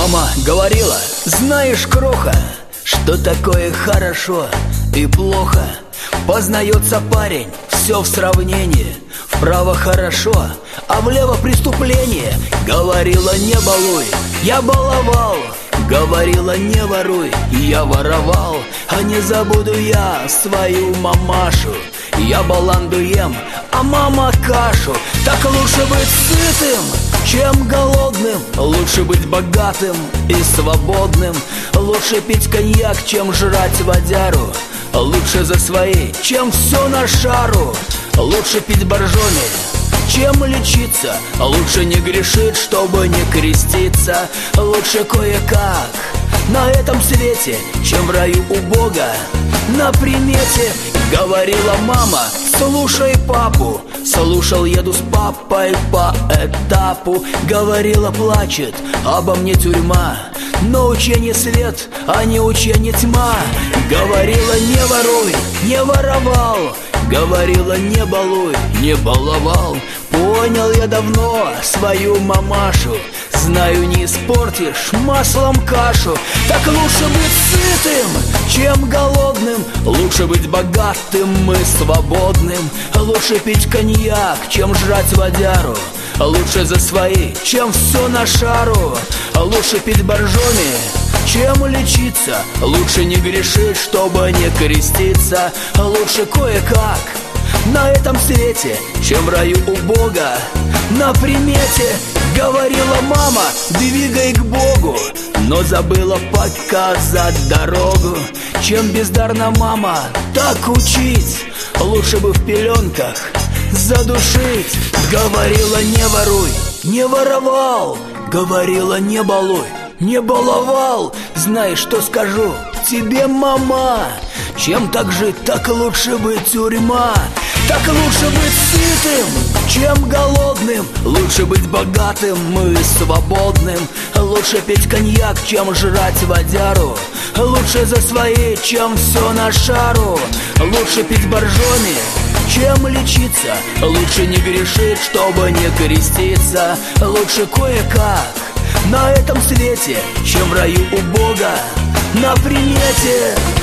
Мама говорила: знаешь, кроха, что такое хорошо и плохо. Познается парень, все в сравнении. Вправо хорошо, а влево преступление. Говорила: не балуй, я баловал. Говорила: не воруй, я воровал. А не забуду я свою мамашу. Я баланду ем, а мама кашу. Так лучше быть сытым, чем голодным. Лучше быть богатым и свободным. Лучше пить коньяк, чем жрать водяру. Лучше за свои, чем все на шару. Лучше пить боржоми, чем лечиться. Лучше не грешить, чтобы не креститься. Лучше кое-как на этом свете, чем в раю у Бога на примете. Говорила мама: слушай папу. Слушал, еду с папой по этапу. Говорила: плачет обо мне тюрьма, но учение свет, а не учение тьма. Говорила: не воруй, не воровал. Говорила: не балуй, не баловал. Понял я давно свою мамашу. Знаю, не испортишь маслом кашу. Так лучше быть сытым, чем голодным. Лучше быть богатым и свободным. Лучше пить коньяк, чем жрать водяру. Лучше за свои, чем все на шару. Лучше пить боржоми, чем лечиться. Лучше не грешить, чтобы не креститься. Лучше кое-как на этом свете, чем в раю у Бога на примете. Говорила мама: двигай к Богу, но забыла показать дорогу. Чем бездарна мама так учить, лучше бы в пеленках задушить. Говорила: не воруй, не воровал. Говорила: не балуй, не баловал. Знаешь, что скажу тебе, мама? Чем так жить, так лучше быть тюрьма. Так лучше быть сытым, чем голодным. Лучше быть богатым и свободным. Лучше пить коньяк, чем жрать водяру. Лучше за свои, чем все на шару. Лучше пить боржоми, чем лечиться. Лучше не грешить, чтобы не креститься. Лучше кое-как на этом свете, чем в раю у Бога на примете.